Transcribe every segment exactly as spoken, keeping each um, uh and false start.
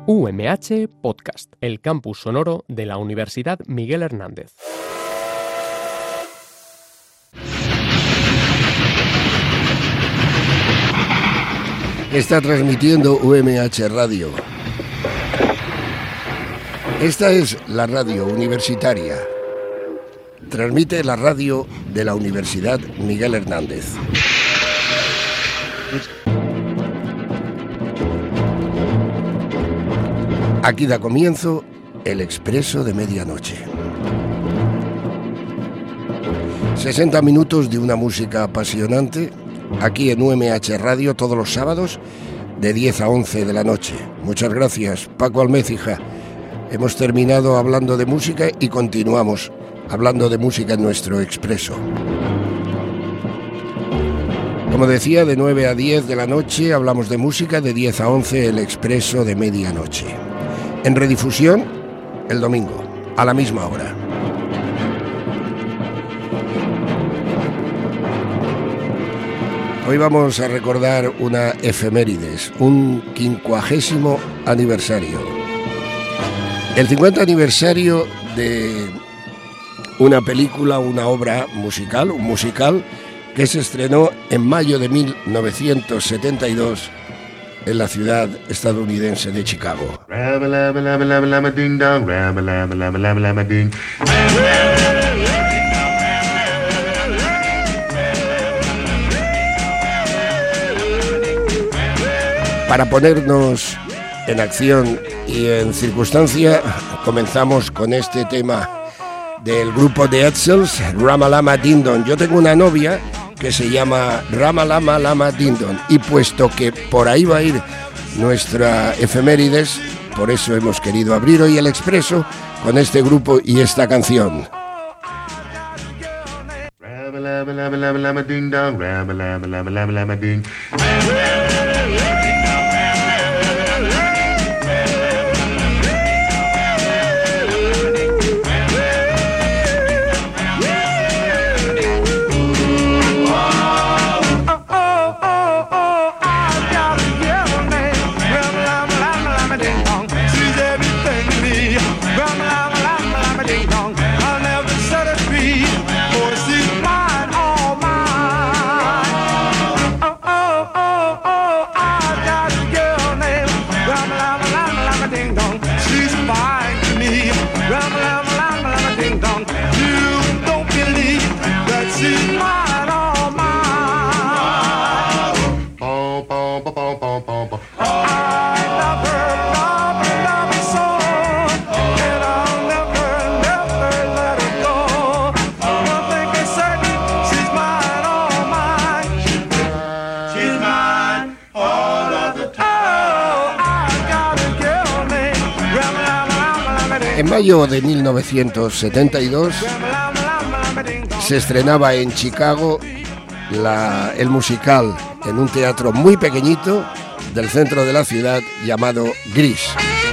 U M H Podcast, el campus sonoro de la Universidad Miguel Hernández. Está transmitiendo U M H Radio. Esta es la radio universitaria. Transmite la radio de la Universidad Miguel Hernández. Aquí da comienzo el Expreso de Medianoche. sesenta minutos de una música apasionante, aquí en U M H Radio todos los sábados de diez a once de la noche. Muchas gracias, Paco Almécija. Hemos terminado hablando de música y continuamos hablando de música en nuestro Expreso. Como decía, de nueve a diez de la noche hablamos de música, de diez a once el Expreso de Medianoche. En redifusión, el domingo, a la misma hora. Hoy vamos a recordar una efemérides, un quincuagésimo aniversario. El cincuenta aniversario de una película, una obra musical, un musical que se estrenó en mayo de mil novecientos setenta y dos en la ciudad estadounidense de Chicago. Para ponernos en acción y en circunstancia, comenzamos con este tema del grupo The Edsels, Ramalama Ding Dong. Yo tengo una novia que se llama Ramalama Lama Ding Dong, y puesto que por ahí va a ir nuestra efemérides, por eso hemos querido abrir hoy el Expreso con este grupo y esta canción. En mayo de mil novecientos setenta y dos se estrenaba en Chicago la, el musical en un teatro muy pequeñito del centro de la ciudad llamado Grease.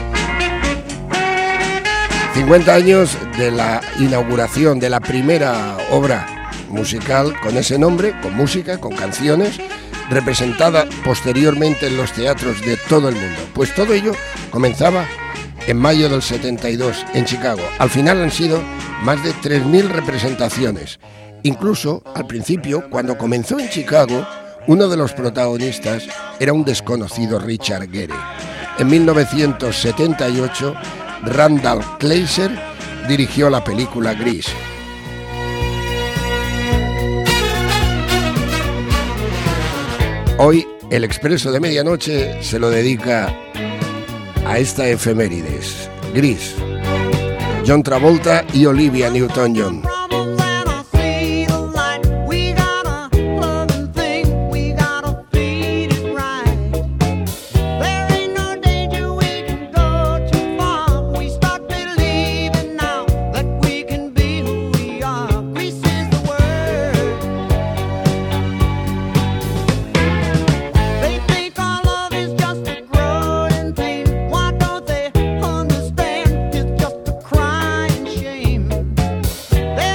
cincuenta años de la inauguración de la primera obra musical con ese nombre, con música, con canciones, representada posteriormente en los teatros de todo el mundo. Pues todo ello comenzaba en mayo del setenta y dos en Chicago. Al final han sido más de tres mil representaciones. Incluso, al principio, cuando comenzó en Chicago, uno de los protagonistas era un desconocido Richard Gere. En mil novecientos setenta y ocho, Randall Kleiser dirigió la película Grease. Hoy, el Expreso de Medianoche se lo dedica a esta efemérides, Grease, John Travolta y Olivia Newton-John. They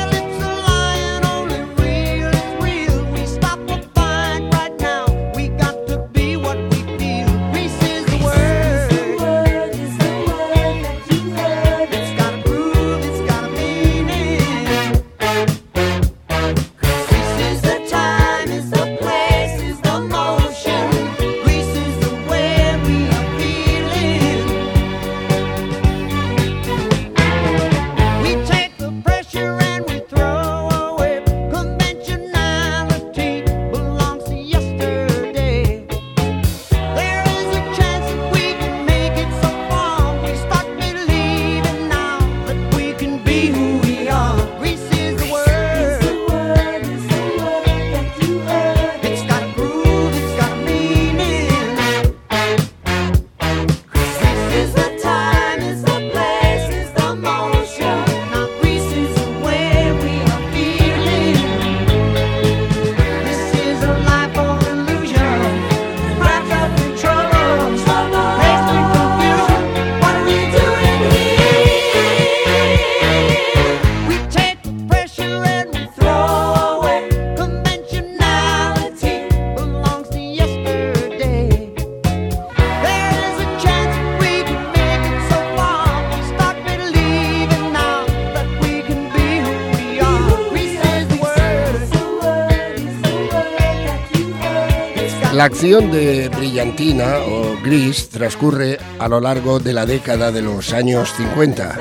La acción de Brillantina o Grease transcurre a lo largo de la década de los años cincuenta.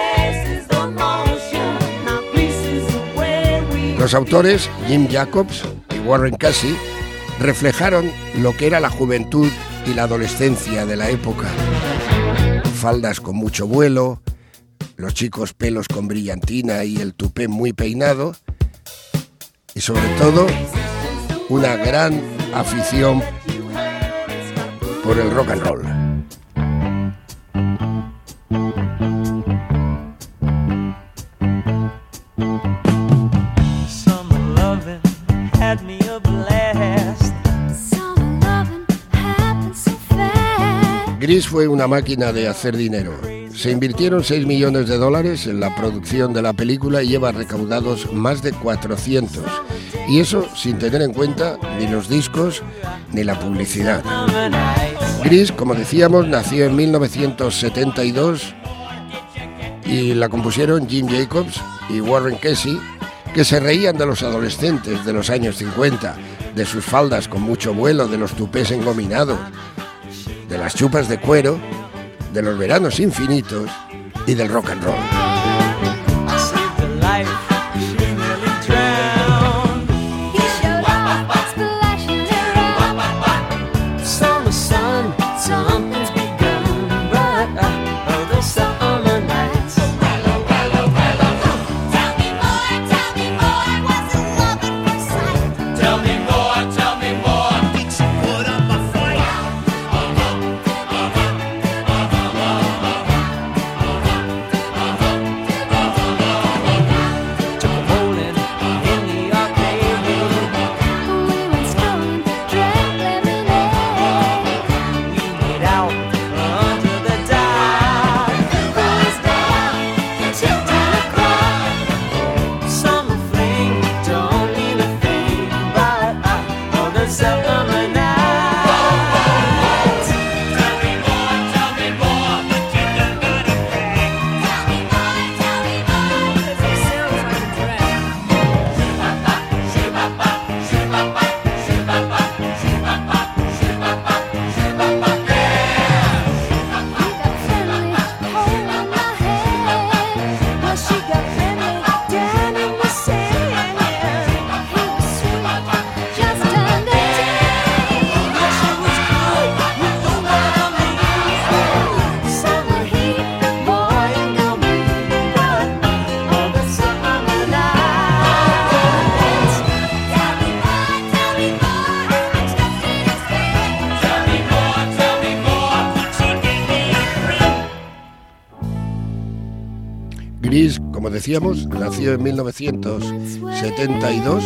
Los autores Jim Jacobs y Warren Casey reflejaron lo que era la juventud y la adolescencia de la época. Faldas con mucho vuelo, los chicos pelos con brillantina y el tupé muy peinado, y sobre todo una gran afición por el rock and roll. Grease fue una máquina de hacer dinero. Se invirtieron seis millones de dólares en la producción de la película y lleva recaudados más de cuatrocientos. Y eso sin tener en cuenta ni los discos ni la publicidad. Grease, como decíamos, nació en mil novecientos setenta y dos y la compusieron Jim Jacobs y Warren Casey, que se reían de los adolescentes de los años cincuenta, de sus faldas con mucho vuelo, de los tupés engominados, de las chupas de cuero, de los veranos infinitos y del rock and roll. Grease, como decíamos, nació en mil novecientos setenta y dos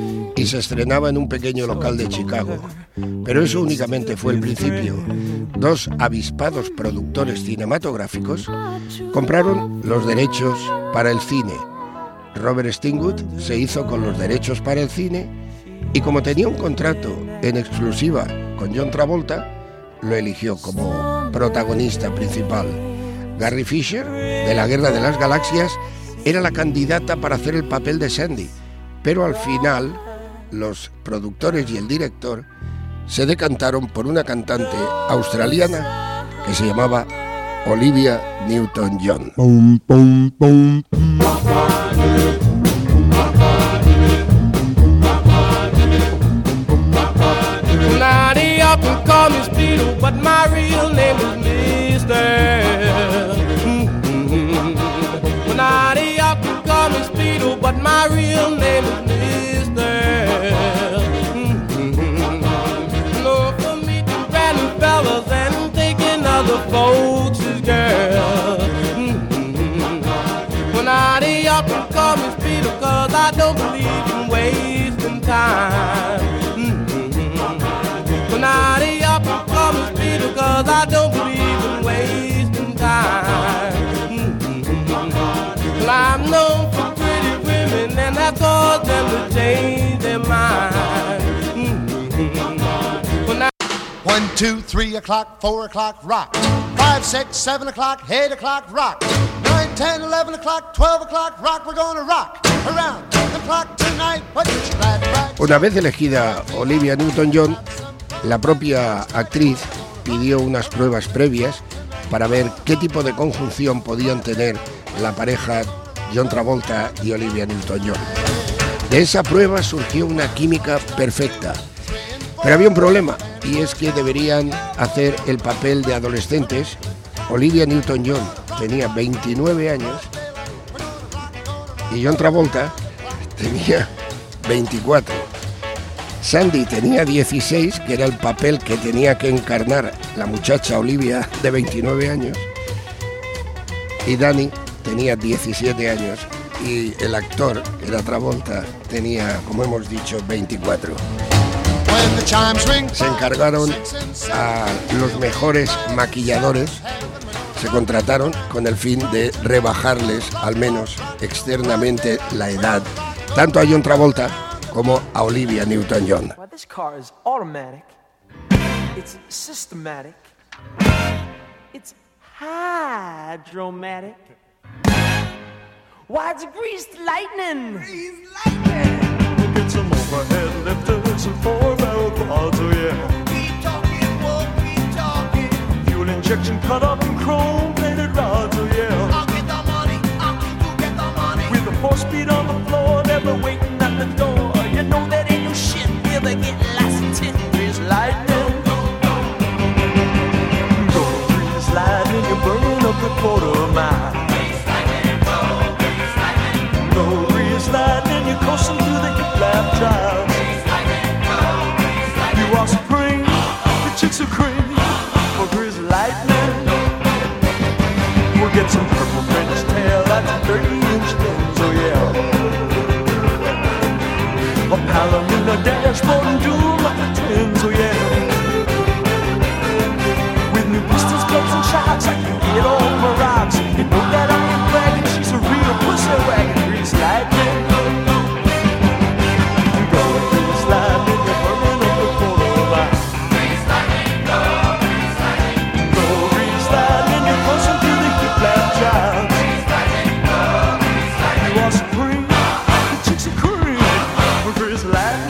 y se estrenaba en un pequeño local de Chicago. Pero eso únicamente fue el principio. Dos avispados productores cinematográficos compraron los derechos para el cine. Robert Stigwood se hizo con los derechos para el cine y, como tenía un contrato en exclusiva con John Travolta, lo eligió como protagonista principal. Carrie Fisher, de la Guerra de las Galaxias, era la candidata para hacer el papel de Sandy, pero al final los productores y el director se decantaron por una cantante australiana que se llamaba Olivia Newton-John. Pum, pum, pum, pum. But my real name is Mister Mm-hmm. No, for me to brand fellas and taking other folks' girl. Mm-hmm. When I they up and call me Speedo, cause I don't believe in wasting time. Mm-hmm. When I they up and call me Speedo, cause I don't believe in wasting time. Mm-hmm. Well, I'm known for and that caused them to change their mind. Mm-hmm. Well, now One, two, three o'clock, four o'clock, rock. Five, six, seven o'clock, eight o'clock, rock. Nine, ten, eleven o'clock, twelve o'clock, rock. We're gonna rock around the clock tonight. What you glad, right? Una vez elegida Olivia Newton-John, La propia actriz pidió unas pruebas previas para ver qué tipo de conjunción podían tener la pareja John Travolta y Olivia Newton-John. De esa prueba surgió una química perfecta, pero había un problema, y es que deberían hacer el papel de adolescentes. Olivia Newton-John tenía veintinueve años y John Travolta tenía veinticuatro. Sandy tenía dieciséis, que era el papel que tenía que encarnar la muchacha Olivia de veintinueve años, y Danny tenía diecisiete años, y el actor, que era Travolta, tenía, como hemos dicho, veinticuatro. Se encargaron a los mejores maquilladores, se contrataron con el fin de rebajarles, al menos externamente, la edad, tanto a John Travolta como a Olivia Newton-John. Well, this car is automatic. It's systematic. It's hydromatic. Why, it's greased lightning. Greased lightning. Get some overhead lifters and four-barrel quads, oh yeah. Keep talking, won't keep talking. Fuel injection cut up in chrome-plated rods, oh yeah. I'll get the money, I'll keep you get the money. With a four-speed on the floor, never waiting at the door. You know that ain't no shit. We'll be getting lots of tin. Greased lightning. Go grease lightning, you're burning up the quarter mile. Grease lightning, go, grease lightning. Go grease lightning, you're coasting through the hip-lap drive. Grease lightning, go, grease lightning. You are supreme, the chicks are cream for grease lightning. We'll get some purple French tail at the thirty-inch fins, oh yeah. A Palomino dashboard and doom like the twins, oh yeah. With new pistols, clubs and shocks, I can get all my rocks. You know that I ain't bragging, she's a real pussy wagon. Grease lightning. Go grease lightning, you're burning up the quarter mile. Grease lightning, go, grease lightning. Go grease lightning, you're pushing through the hip-lap drive. Grease lightning, go, grease lightning. You are supreme, the chicks are cream for grease lightning.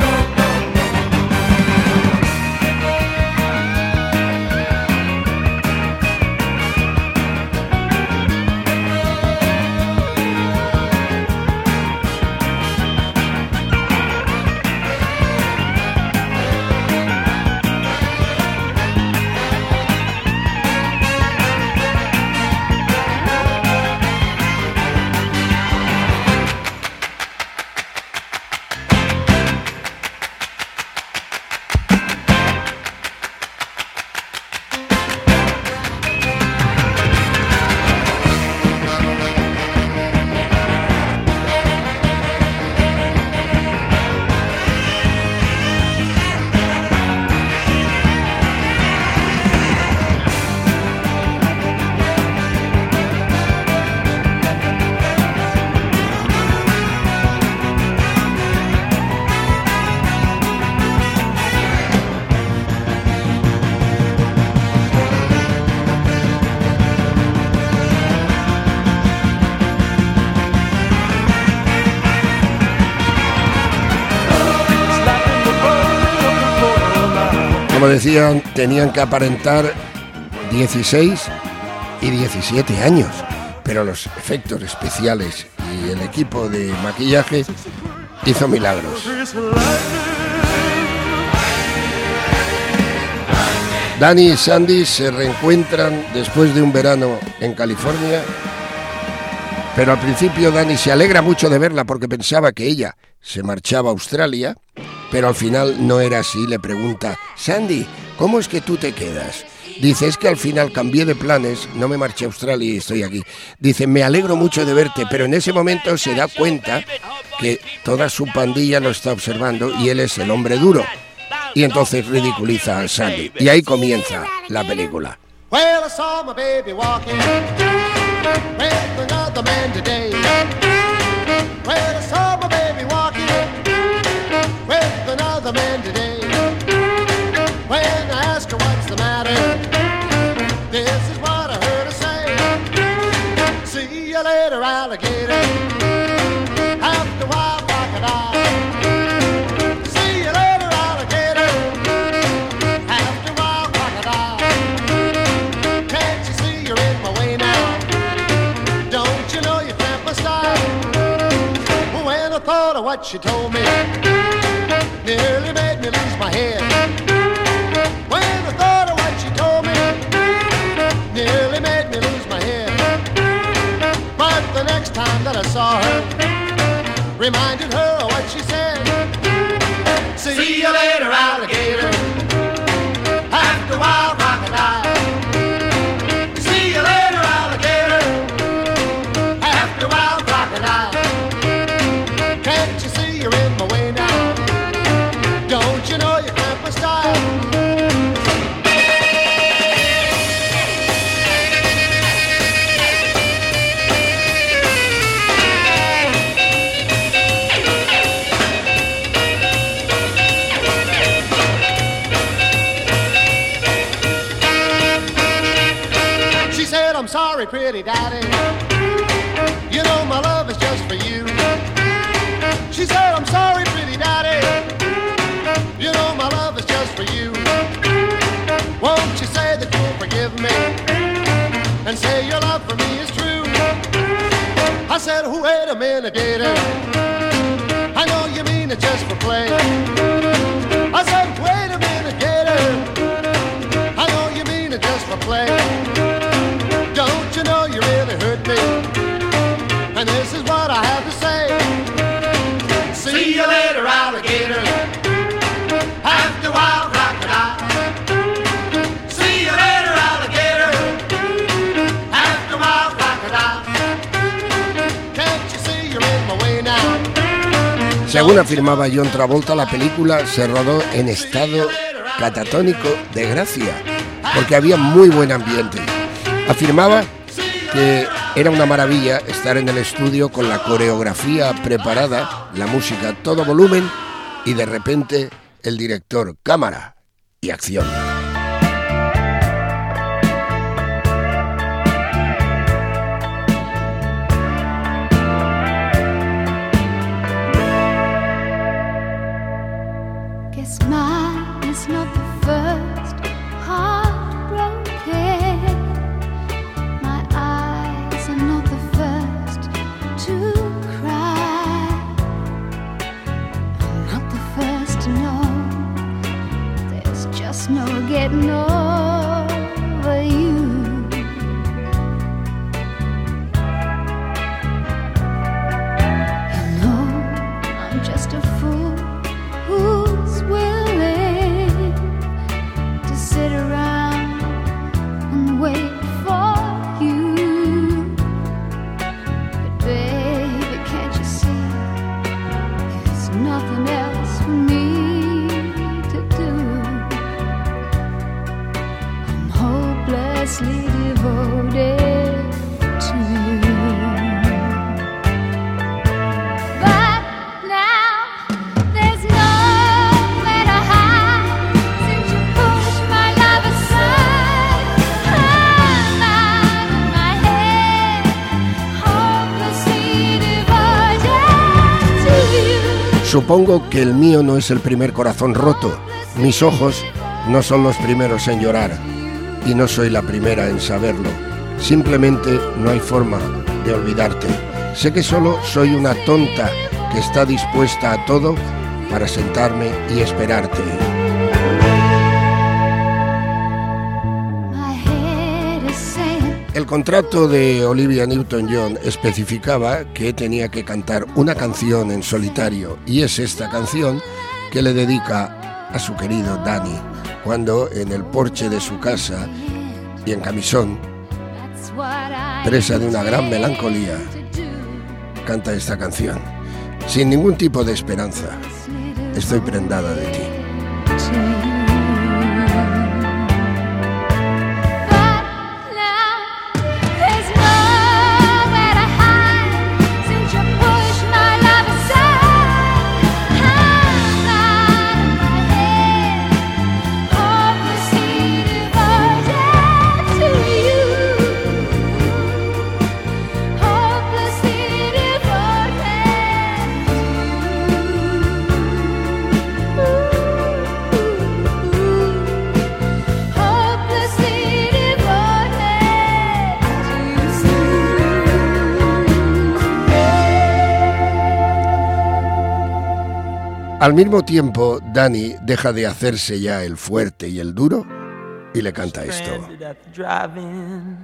Como decían, tenían que aparentar dieciséis y diecisiete años, pero los efectos especiales y el equipo de maquillaje hizo milagros. Danny y Sandy se reencuentran después de un verano en California, pero al principio Danny se alegra mucho de verla porque pensaba que ella se marchaba a Australia, pero al final no era así. Le pregunta: Sandy, ¿cómo es que tú te quedas? Dice: es que al final cambié de planes, no me marché a Australia y estoy aquí. Dice: me alegro mucho de verte, pero en ese momento se da cuenta que toda su pandilla lo está observando y él es el hombre duro. Y entonces ridiculiza a Sandy. Y ahí comienza la película. Well, I saw my baby walking with another man today. Well, I saw my baby walking with another man today. When I asked her what's the matter, this is what I heard her say. See you later, alligator. After a while, crocodile. See you later, alligator. what she told me nearly made me lose my head. When the thought of what she told me nearly made me lose my head. But the next time that I saw her, reminded her of what she said. See you later, alligator. After a while, crocodile. See you later, alligator. After a while, crocodile. Can't you see you're in my way now? Don't you know you cramp my style? I'm sorry, pretty daddy. You know my love is just for you. She said, I'm sorry, pretty daddy. You know my love is just for you. Won't you say that you'll forgive me and say your love for me is true? I said, oh, wait a minute, gator. I know you mean it just for play. I said, wait a minute, gator. I know you mean it just for play. Don't you know you really hurt me? And this is what I have to say. See you later, alligator. After a while, crocodile. See you later, alligator. After a while, crocodile. Can't you see you're in my way now? Según afirmaba John Travolta, la película se rodó en estado catatónico de gracia, porque había muy buen ambiente. Afirmaba que era una maravilla estar en el estudio con la coreografía preparada, la música a todo volumen y de repente el director, cámara y acción. Guess mine is not the first heartbroken. No getting over you. You know I'm just a fool who's willing to sit around and wait for you. But baby, can't you see there's nothing else for me to do? Devoted to you. But now there's nowhere to hide since you pushed my love aside. I'm out of my head, hopelessly devoted to you. Supongo que el mío no es el primer corazón roto. Mis ojos no son los primeros en llorar. Y no soy la primera en saberlo. Simplemente no hay forma de olvidarte. Sé que solo soy una tonta que está dispuesta a todo para sentarme y esperarte. El contrato de Olivia Newton-John especificaba que tenía que cantar una canción en solitario, y es esta canción que le dedica a su querido Danny, cuando en el porche de su casa y en camisón, presa de una gran melancolía, canta esta canción. Sin ningún tipo de esperanza, estoy prendada de ti. Ooh. Al mismo tiempo, Danny deja de hacerse ya el fuerte y el duro y le canta esto. Stranded at the drive-in,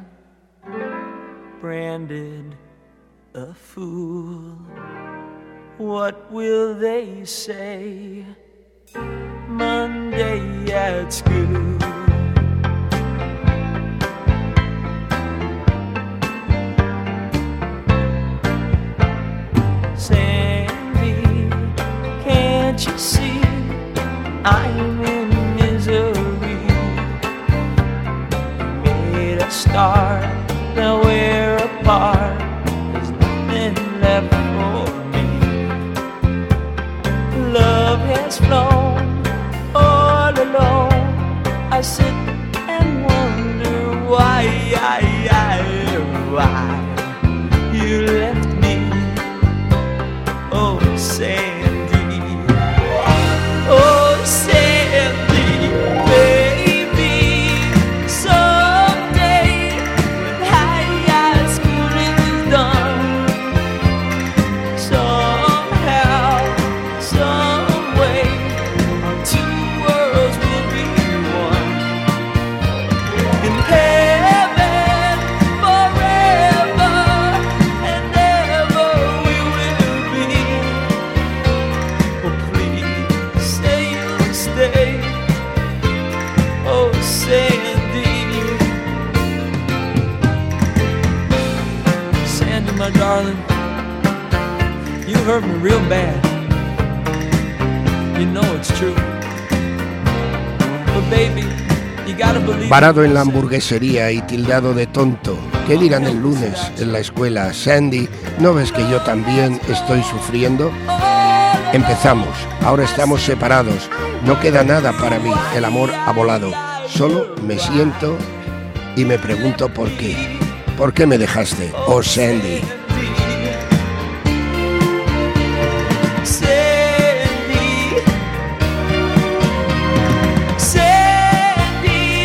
branded a fool. What will they say Monday at school? Sandy, can't you see I'm in misery? We made a start, now we're apart. There's nothing left for me. Love has flown all alone. I sit and wonder why, I, I, why you left me. Oh, Sandy, oh, Sandy, baby. Someday when high school is done, somehow, some way, our two worlds will be one. In heaven, forever and ever we will be. Oh, please say you'll stay. Oh, Sandy, Sandy, my darling, you hurt me real bad. You know it's true. But baby, you gotta believe. Parado en la hamburguesería y tildado de tonto. ¿Qué dirán el lunes en la escuela? Sandy, ¿no ves que yo también estoy sufriendo? Empezamos, ahora estamos separados. No queda nada para mí, el amor ha volado. Solo me siento y me pregunto por qué. ¿Por qué me dejaste? Oh, Sandy. Sandy, Sandy,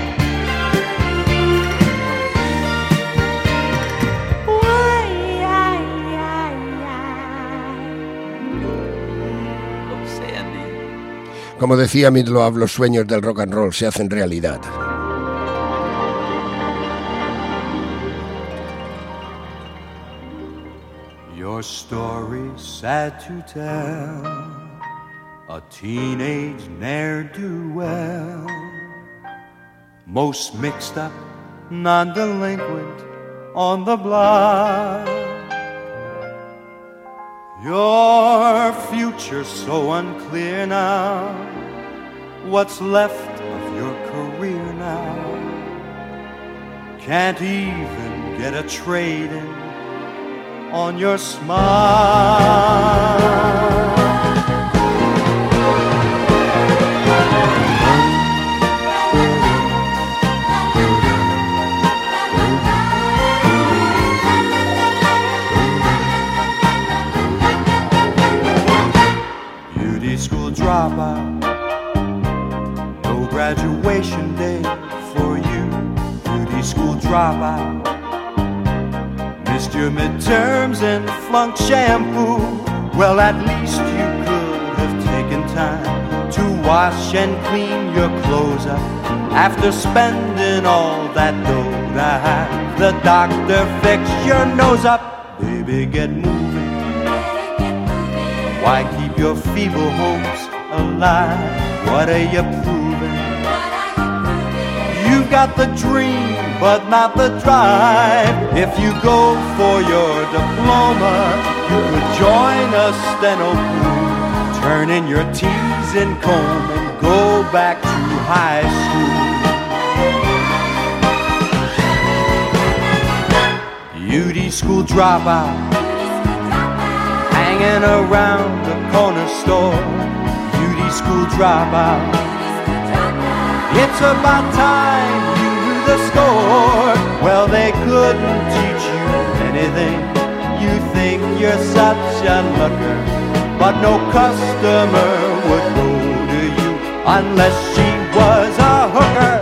why, I, I, I. Oh, Sandy. Como decía Meatloaf, los sueños del rock and roll se hacen realidad. Your story's sad to tell, a teenage ne'er-do-well, most mixed up, non-delinquent on the block. Your future's so unclear now, what's left of your career now? Can't even get a trade-in on your smile. Beauty school dropout, no graduation day for you. Beauty school dropout, missed your midterms and flunked shampoo. Well, at least you could have taken time to wash and clean your clothes up after spending all that dough to have the doctor fix your nose up. Baby, get moving. Why keep your feeble hopes alive? What are you proving? You've got the dream, but not the drive. If you go for your diploma, you could join a steno crew, turn in your T's and comb and go back to high school. Beauty school dropout, hanging around the corner store. Beauty school dropout, it's about time you knew the score. Well, they couldn't teach you anything. You think you're such a looker, but no customer would go to you unless she was a hooker.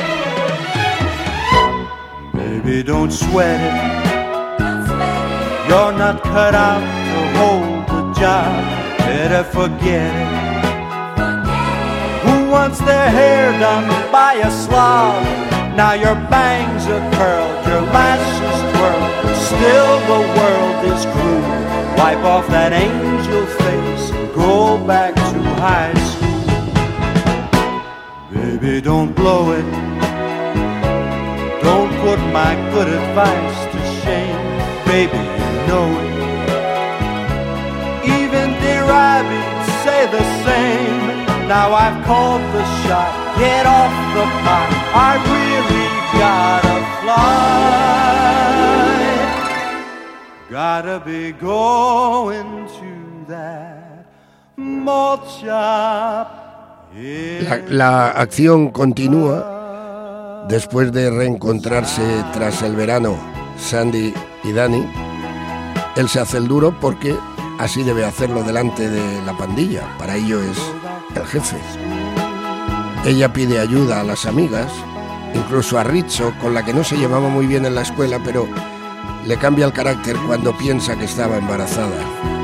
Baby, don't sweat it. You're not cut out to hold the job. Better forget it. Who wants their hair done by a slob? Now your bangs are curled, your lashes twirl. Still the world is cruel. Wipe off that angel face and go back to high school. Baby, don't blow it. Don't put my good advice to shame. Baby, you know it. Even dear rabbits say the same. Now I've called the shot. Get off the pot. I really gotta fly. Gotta be going to that malt shop. La, la acción continúa después de reencontrarse tras el verano Sandy y Danny. Él se hace el duro porque así debe hacerlo delante de la pandilla. Para ello es el jefe. Ella pide ayuda a las amigas, incluso a Rizzo, con la que no se llevaba muy bien en la escuela, pero le cambia el carácter cuando piensa que estaba embarazada.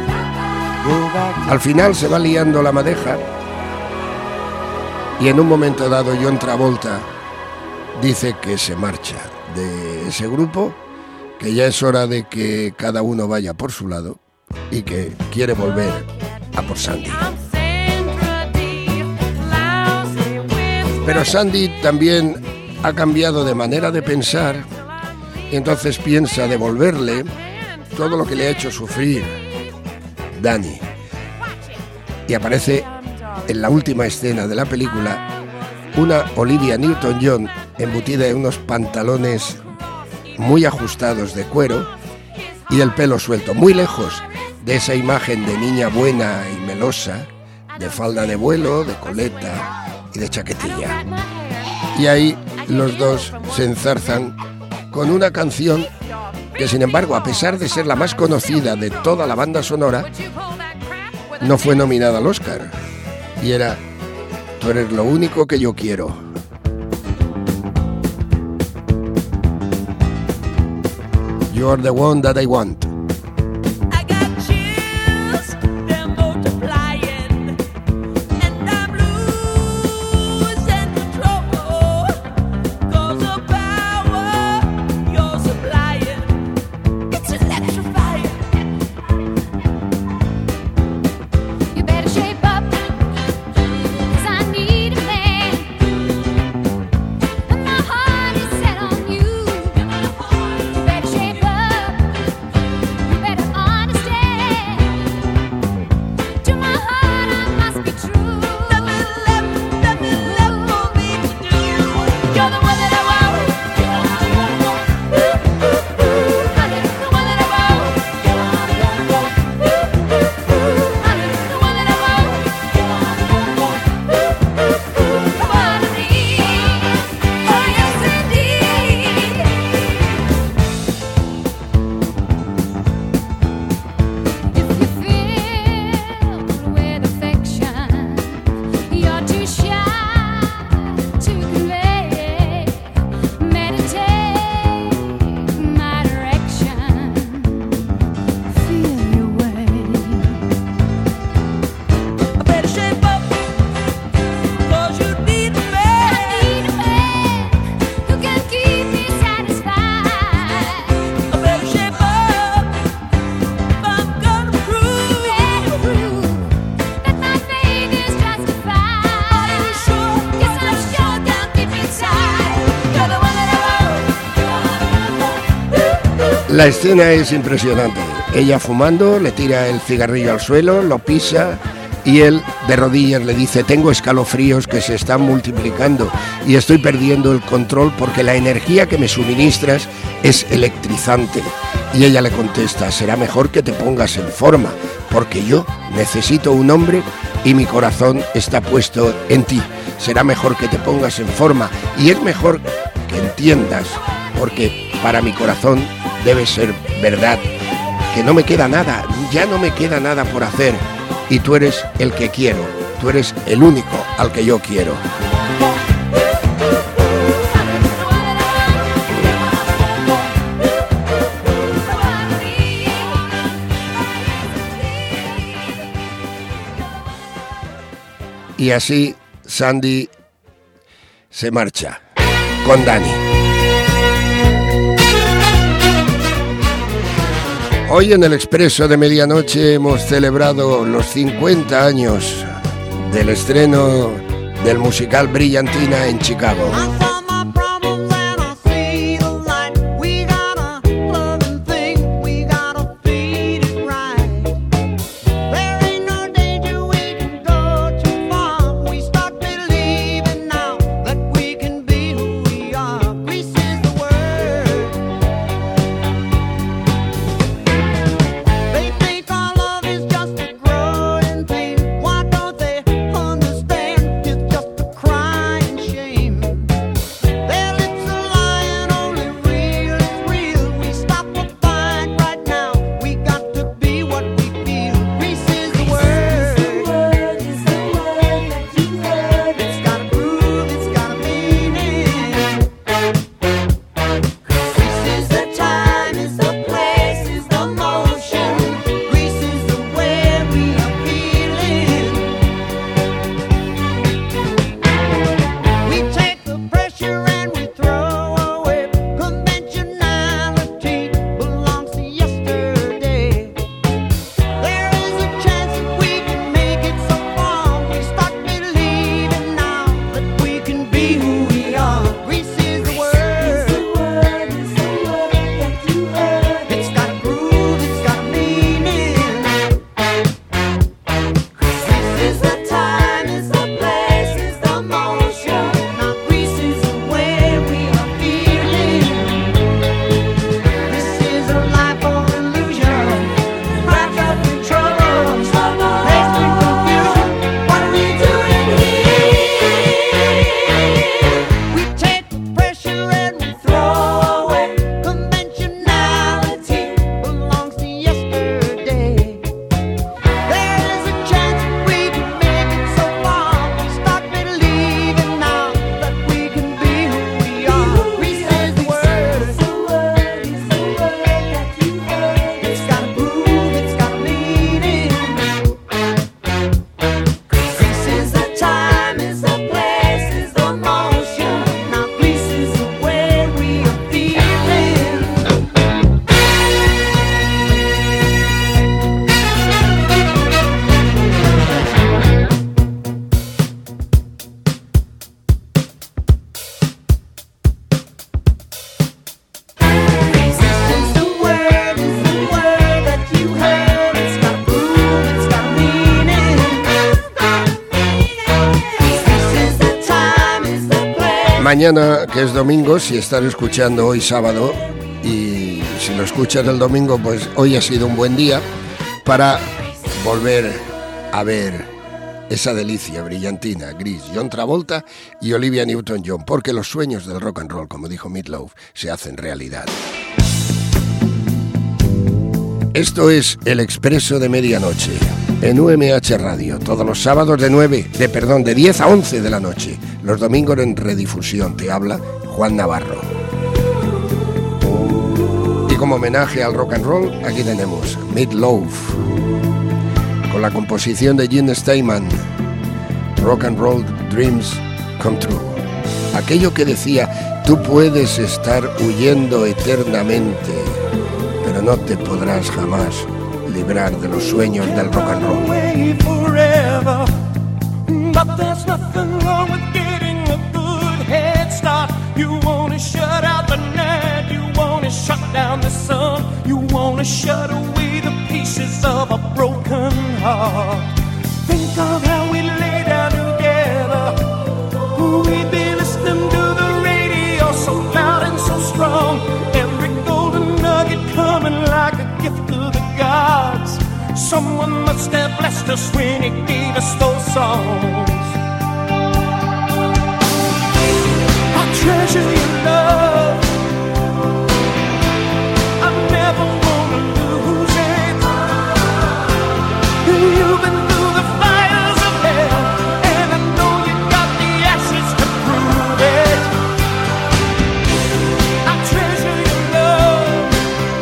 Al final se va liando la madeja y en un momento dado John Travolta dice que se marcha de ese grupo, que ya es hora de que cada uno vaya por su lado y que quiere volver a por Sandy. Pero Sandy también ha cambiado de manera de pensar y entonces piensa devolverle todo lo que le ha hecho sufrir Danny. Y aparece en la última escena de la película una Olivia Newton-John embutida en unos pantalones muy ajustados de cuero y el pelo suelto, muy lejos de esa imagen de niña buena y melosa, de falda de vuelo, de coleta y de chaquetilla. Y ahí los dos se enzarzan con una canción que, sin embargo, a pesar de ser la más conocida de toda la banda sonora, no fue nominada al Oscar. Y era Tú eres lo único que yo quiero. You're the one that I want. La escena es impresionante. Ella fumando, le tira el cigarrillo al suelo, lo pisa y él de rodillas le dice: tengo escalofríos que se están multiplicando y estoy perdiendo el control porque la energía que me suministras es electrizante. Y ella le contesta: será mejor que te pongas en forma porque yo necesito un hombre y mi corazón está puesto en ti. Será mejor que te pongas en forma y es mejor que entiendas porque para mi corazón debe ser verdad, que no me queda nada, ya no me queda nada por hacer y tú eres el que quiero, tú eres el único al que yo quiero. Y así Sandy se marcha con Dani. Hoy en el Expreso de Medianoche hemos celebrado los cincuenta años del estreno del musical Brillantina en Chicago. Mañana, que es domingo, si están escuchando hoy sábado, y si lo escuchan el domingo, pues hoy ha sido un buen día para volver a ver esa delicia brillantina, gris, John Travolta y Olivia Newton-John, porque los sueños del rock and roll, como dijo Meat Loaf, se hacen realidad. Esto es El Expreso de Medianoche, en U M H Radio, todos los sábados de nueve, de perdón, de diez a once de la noche, los domingos en redifusión. Te habla Juan Navarro. Y como homenaje al rock and roll, aquí tenemos Meat Loaf, con la composición de Gene Steinman, Rock and Roll Dreams Come True. Aquello que decía, tú puedes estar huyendo eternamente, pero no te podrás jamás librar de los sueños del rock and roll. But there's nothing wrong with getting a good head start. You wanna shut out the night, you wanna shut down the sun, you wanna shut away the pieces of a broken heart. Think of how we lay down together, we'd be listening to the radio so loud and so strong, every golden nugget coming like a gift to the gods. Someone must have blessed us when he gave us those songs. I treasure your love, I never wanna lose it. You've been through the fires of hell, and I know you got the ashes to prove it. I treasure your love,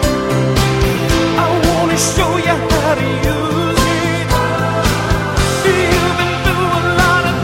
I wanna show you how to use it. You've been through a lot of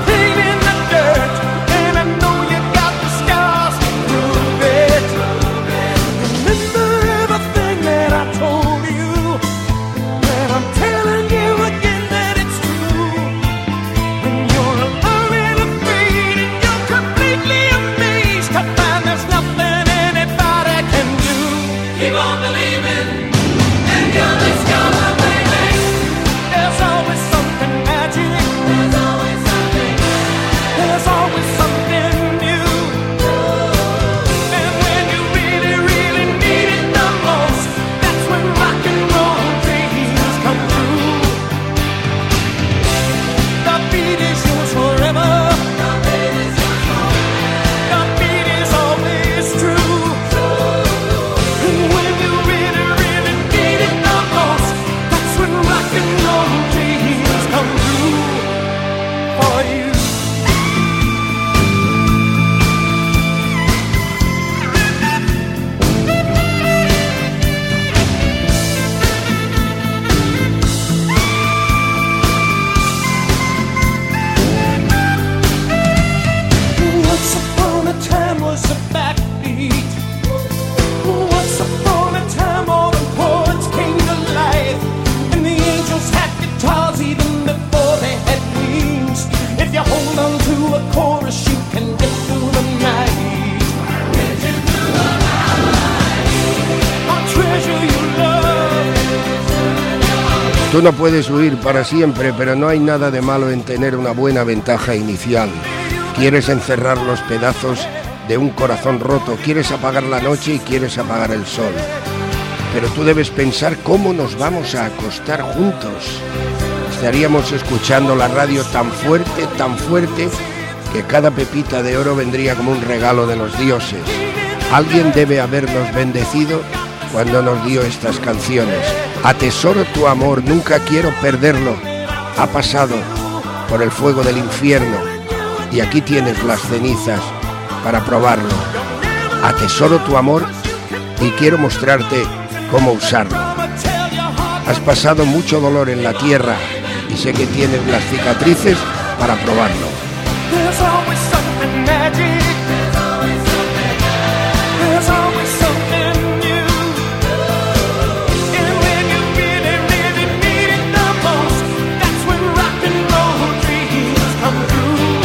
Tú no puedes huir para siempre, pero no hay nada de malo en tener una buena ventaja inicial. Quieres encerrar los pedazos de un corazón roto, quieres apagar la noche y quieres apagar el sol. Pero tú debes pensar cómo nos vamos a acostar juntos. Estaríamos escuchando la radio tan fuerte, tan fuerte, que cada pepita de oro vendría como un regalo de los dioses. Alguien debe habernos bendecido cuando nos dio estas canciones. Atesoro tu amor, nunca quiero perderlo. Ha pasado por el fuego del infierno y aquí tienes las cenizas para probarlo. Atesoro tu amor y quiero mostrarte cómo usarlo. Has pasado mucho dolor en la tierra y sé que tienes las cicatrices para probarlo. There's always something magic. There's always something magic. There's always something new. And when you really, really need it the most, that's when rock and roll dreams come true.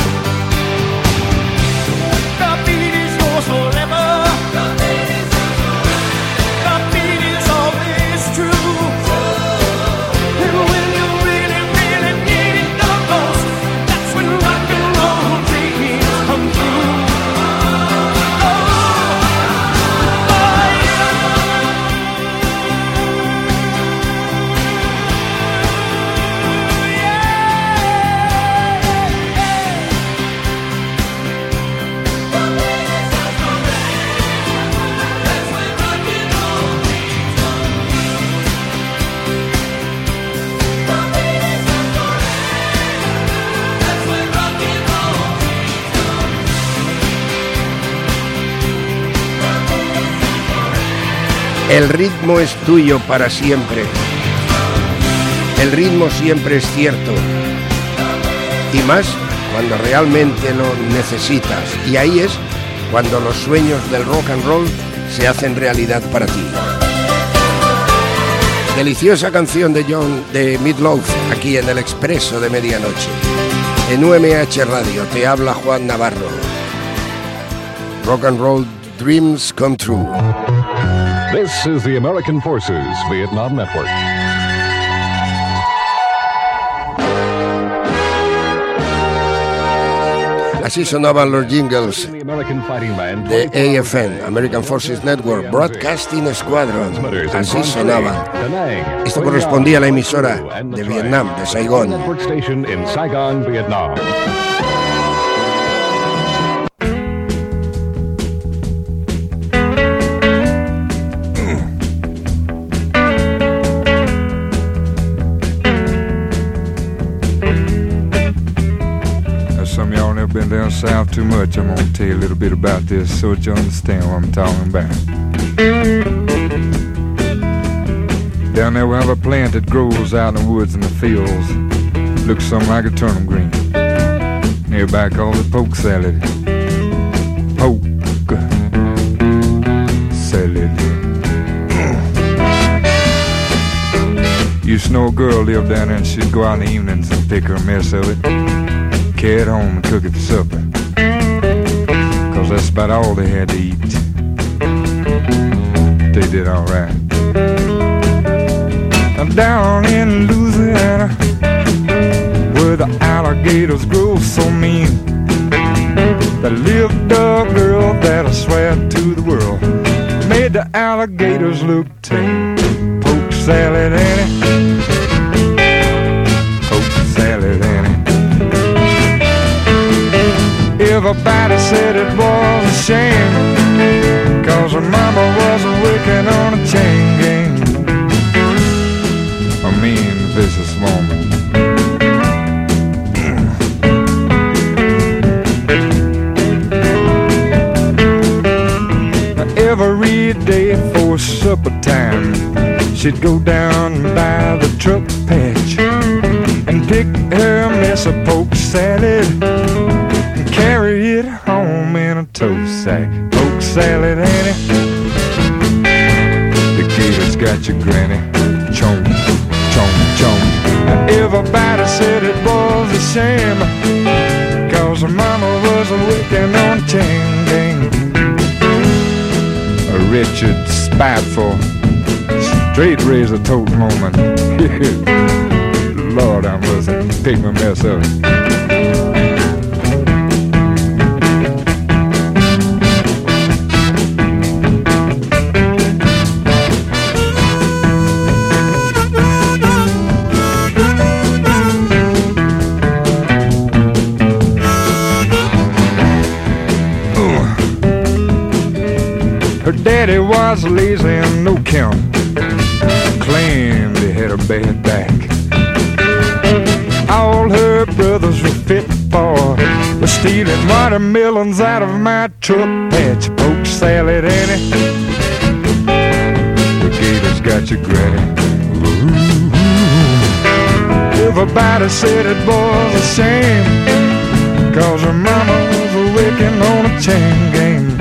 The beat is yours forever. The beat is yours forever. The beat is always true. And when you really, really need it the most, that's when rock and roll dreams come true. Oh, oh yeah. El ritmo es tuyo para siempre. El ritmo siempre es cierto. Y más cuando realmente lo necesitas. Y ahí es cuando los sueños del rock and roll se hacen realidad para ti. Deliciosa canción de John de Meat Loaf aquí en el Expreso de Medianoche. En U M H Radio te habla Juan Navarro. Rock and Roll Dreams Come True. This is the American Forces Vietnam Network. Así sonaban los jingles de A F N, American Forces Network, Broadcasting Squadron. Así sonaban. Esto correspondía a la emisora de Vietnam, de Saigón. Been down south too much. I'm gonna tell you a little bit about this so that you understand what I'm talking about. Down there we have a plant that grows out in the woods and the fields. Looks something like a turnip green. Everybody calls it poke salad. Poke salad. Used to know a girl lived down there and she'd go out in the evenings and pick her a mess of it, carry it home and cook it for supper, cause that's about all they had to eat. They did alright. Down in Louisiana, where the alligators grow so mean, there lived a girl that I swear to the world made the alligators look tame. Poke salad, Annie. Poke salad, Annie. Everybody said it was a shame, cause her mama was working on a chain gang. A mean, vicious woman. Every day for supper time, she'd go down by the truck patch and pick her a mess of poke salad and carry it home in a tow sack. Poke salad, Annie. The gators got your granny. Chomp, chomp, chomp. Everybody said it was a shame, cause her mama was working on a chain gang. A wretched, spiteful, straight razor tote woman. Lord, I must take my mess up. Her daddy was lazy and no count, claimed he had a bad back. All her brothers were fit for was stealing watermelons out of my truck patch. Poke salad, Annie, the gators got you, granny. Ooh. Everybody said it was a shame, cause her mama was working on a chain gang.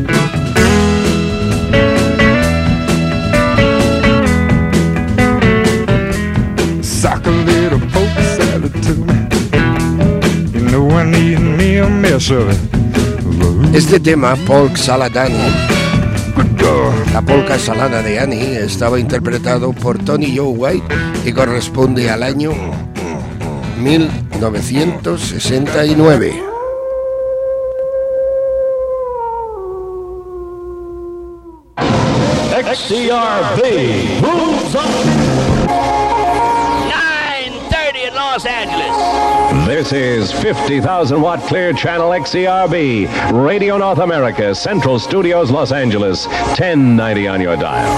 Sock a little poke salad to me. You know I need me a mess of it. Este tema, Polk Salad Annie, la polka salada de Annie, estaba interpretado por Tony Joe White y corresponde al año mil novecientos sesenta y nueve. X C R B moves on. nine thirty in Los Angeles. This is fifty thousand watt clear channel X C R B, Radio North America, Central Studios, Los Angeles, ten ninety on your dial.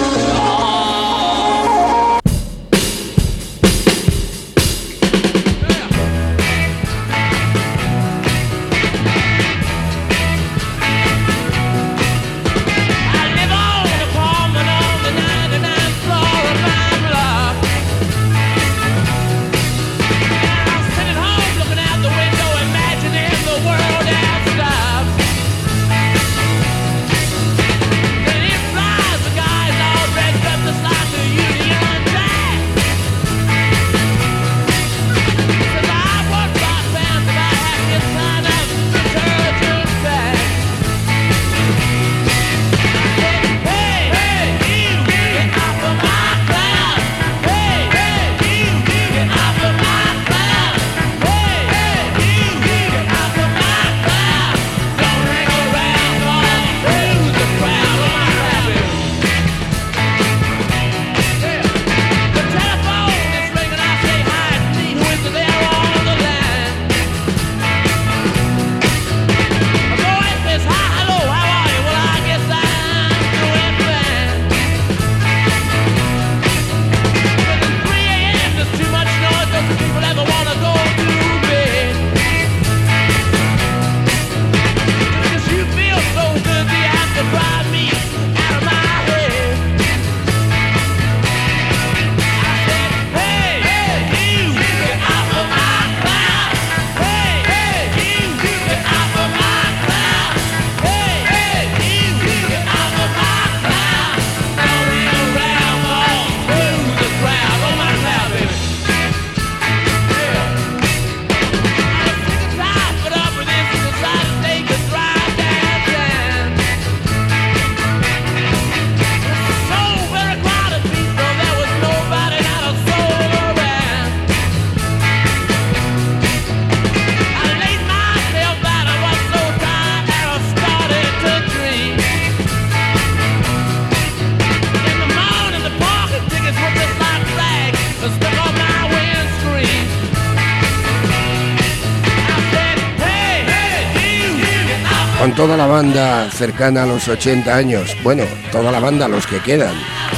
Con toda la banda cercana a los ochenta años, bueno, toda la banda, los que quedan,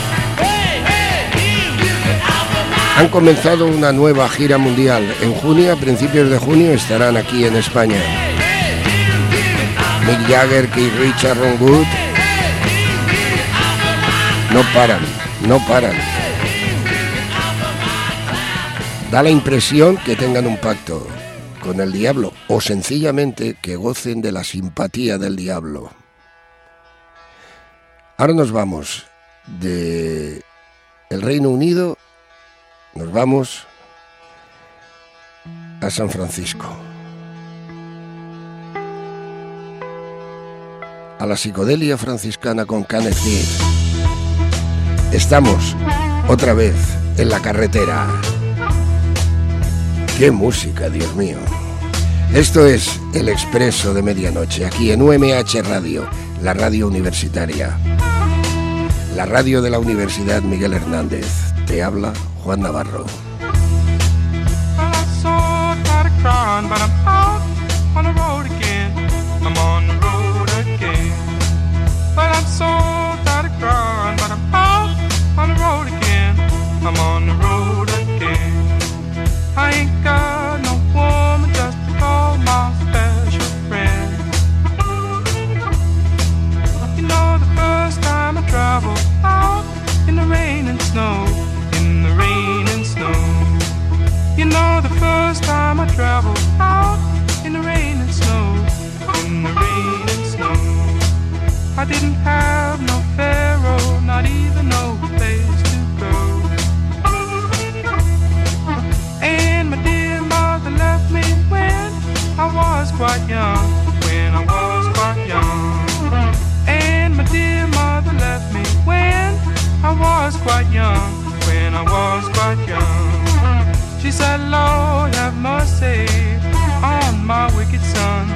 han comenzado una nueva gira mundial. En junio, a principios de junio, estarán aquí en España. Mick Jagger, Keith Richards, Ron Wood, no paran, no paran. Da la impresión que tengan un pacto con el diablo, o sencillamente que gocen de la simpatía del diablo. Ahora nos vamos de el Reino Unido, nos vamos a San Francisco, a la psicodelia franciscana con Kenneth Heath. Estamos otra vez en la carretera. ¡Qué música, Dios mío! Esto es El Expreso de Medianoche, aquí en U M H Radio, la radio universitaria. La radio de la Universidad Miguel Hernández. Te habla Juan Navarro. I ain't got no woman just to call my special friend. You know, the first time I traveled out in the rain and snow, in the rain and snow. You know, the first time I traveled out in the rain and snow, in the rain and snow. I didn't have no pharaoh, not even no place to go. And my dear mother left me when I was quite young, when I was quite young. And my dear mother left me when I was quite young, when I was quite young. She said, Lord, have mercy on my wicked son.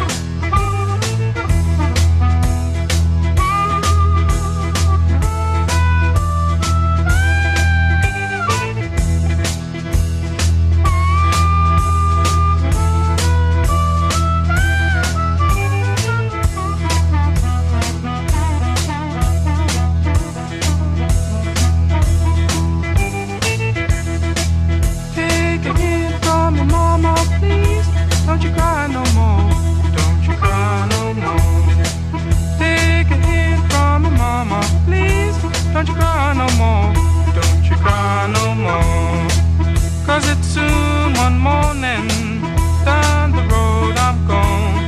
Don't you cry no more, don't you cry no more. Take a hint from me, mama, please. Don't you cry no more, don't you cry no more. Cause it's soon one morning, down the road I'm gone.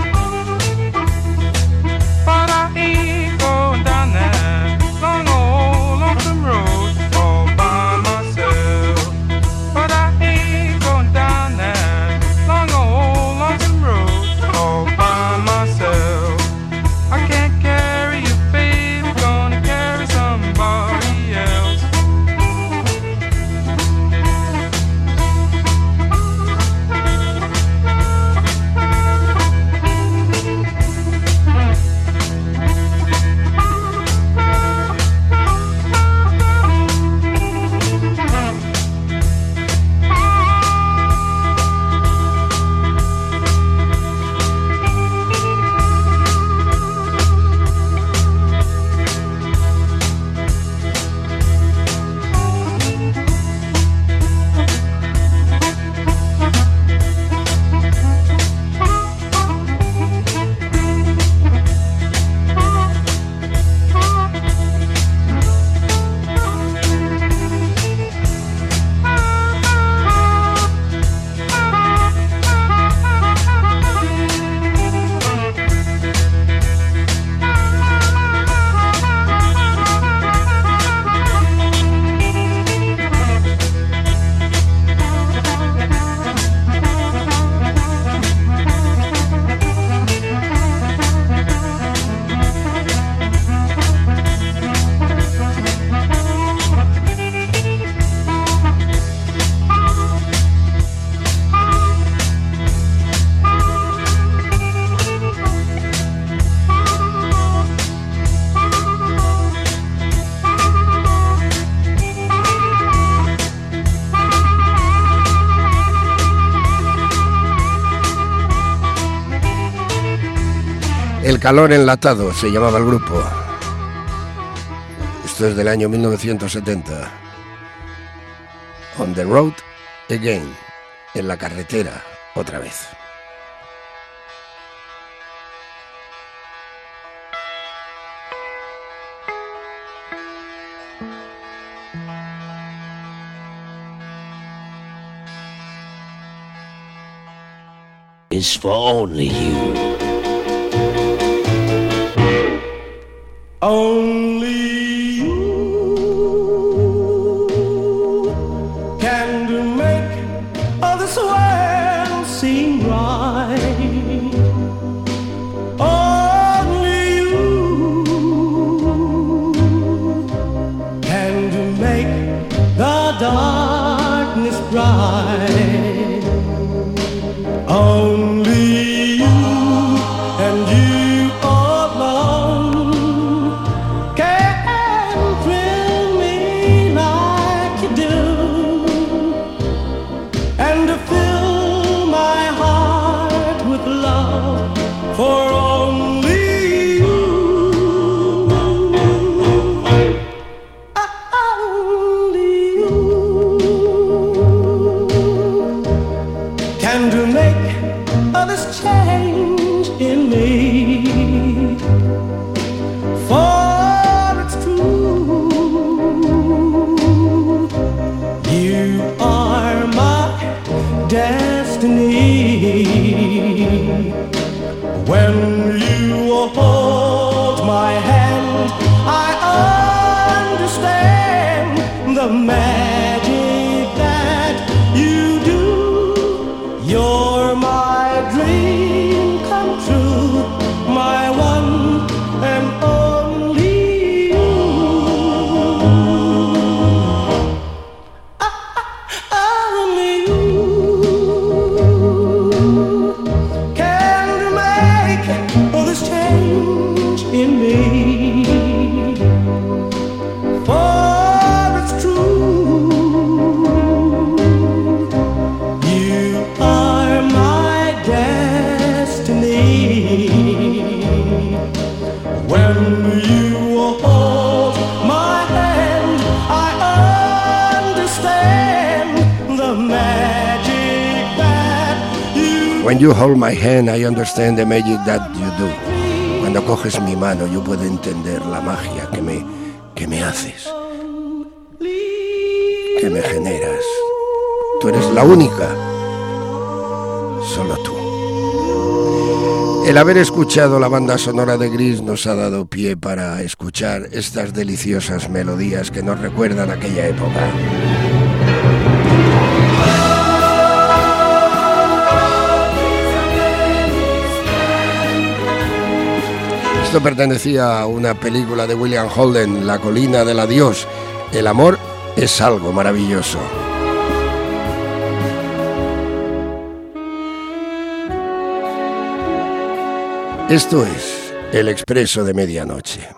But I ain't going down that long old lonesome road all by myself. But I ain't going down that long old lonesome road all by myself. I can't carry you, baby, gonna carry somebody else. El Calor Enlatado se llamaba el grupo. Esto es del año mil novecientos setenta. On the Road Again, en la carretera otra vez. Is for only you. Only you can do make all this world seem right. Only you can do make the darkness bright. this change in me. For it's true, you are my destiny. When you hold my hand, I understand the magic that you do. You're my dream come true, my one and only you. Only you can make this change in me. For it's true, you are my destiny. When you hold my hand, I understand the magic that you When you hold my hand, I understand the magic that you do. Cuando coges mi mano, yo puedo entender la magia que me, que me haces, que me generas. Tú eres la única, solo tú. El haber escuchado la banda sonora de Grease nos ha dado pie para escuchar estas deliciosas melodías que nos recuerdan aquella época. Esto pertenecía a una película de William Holden, La colina del adiós. El amor es algo maravilloso. Esto es El Expreso de Medianoche.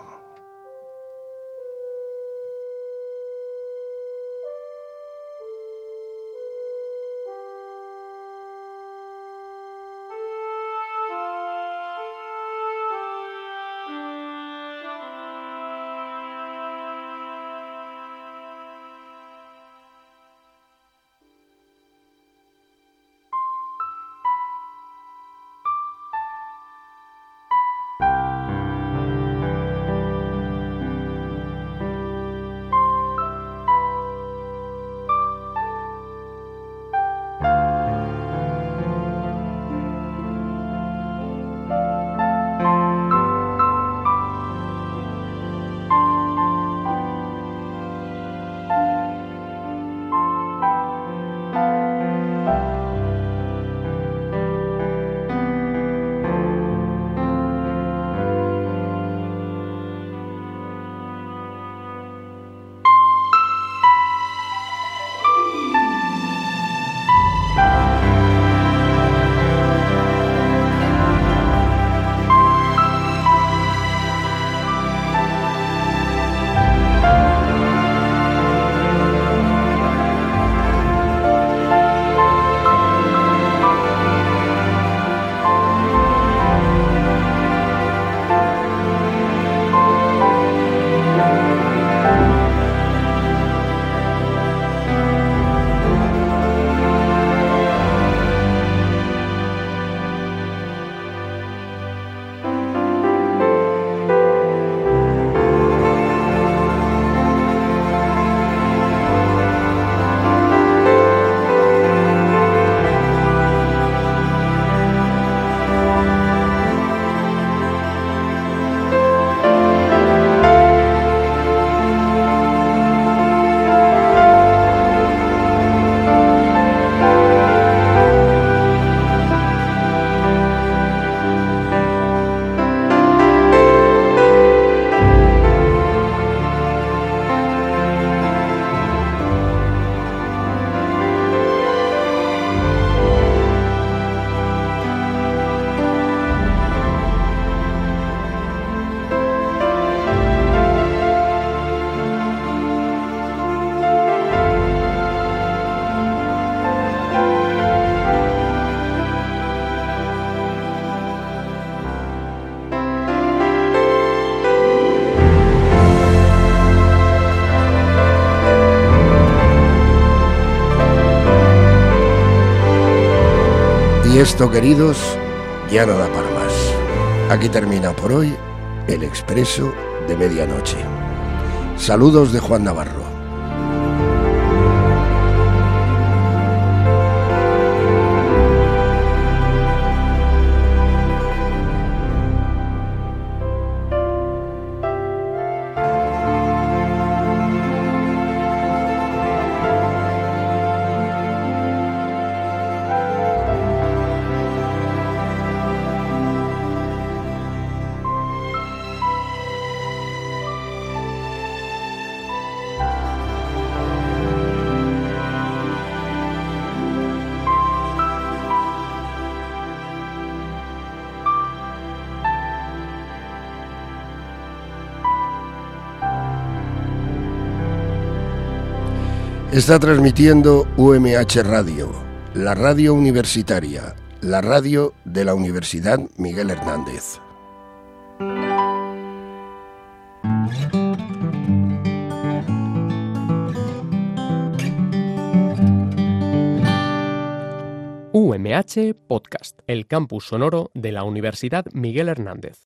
Y esto, queridos, ya no da para más. Aquí termina por hoy el Expreso de Medianoche. Saludos de Juan Navarro. Está transmitiendo U M H Radio, la radio universitaria, la radio de la Universidad Miguel Hernández. U M H Podcast, el campus sonoro de la Universidad Miguel Hernández.